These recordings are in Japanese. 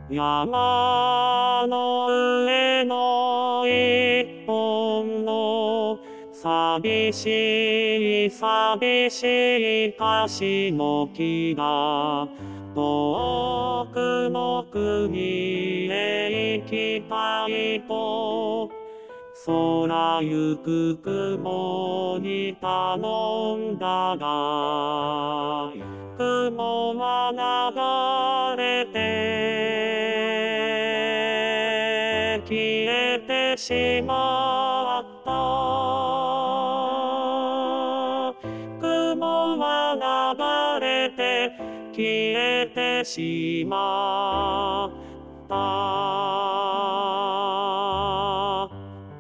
山の上の一本の寂しい寂しいカシの木が遠くの国へ行きたいと空ゆく雲に頼んだが雲は流れて消えてしまった雲は流れて消えてしまった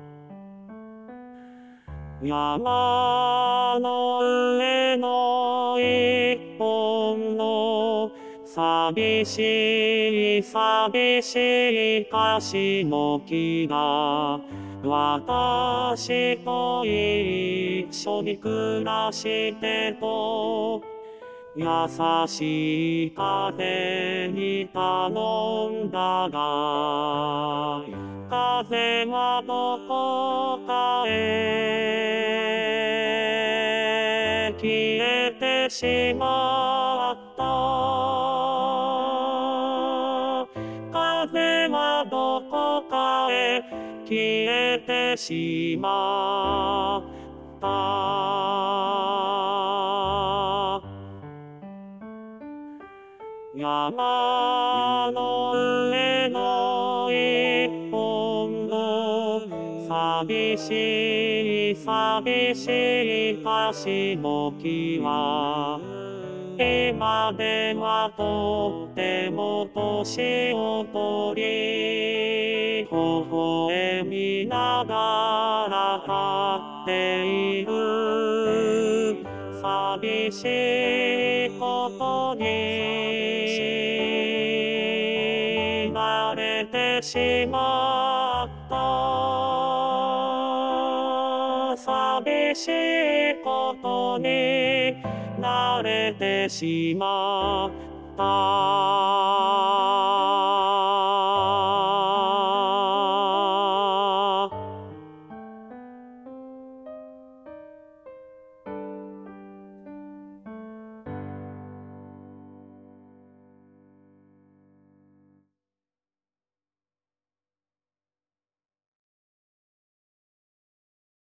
山の上の一本の寂しい寂しいカシの木が私と一緒に暮らしてと優しい風に頼んだが風はどこかへ消えてしまった風はどこかへ消えてしまった山の上の一本の寂しい寂しいカシの木は今ではとっても年を取り微笑みながら立っている寂しいことに慣れてしまった寂しいことに慣れてしまった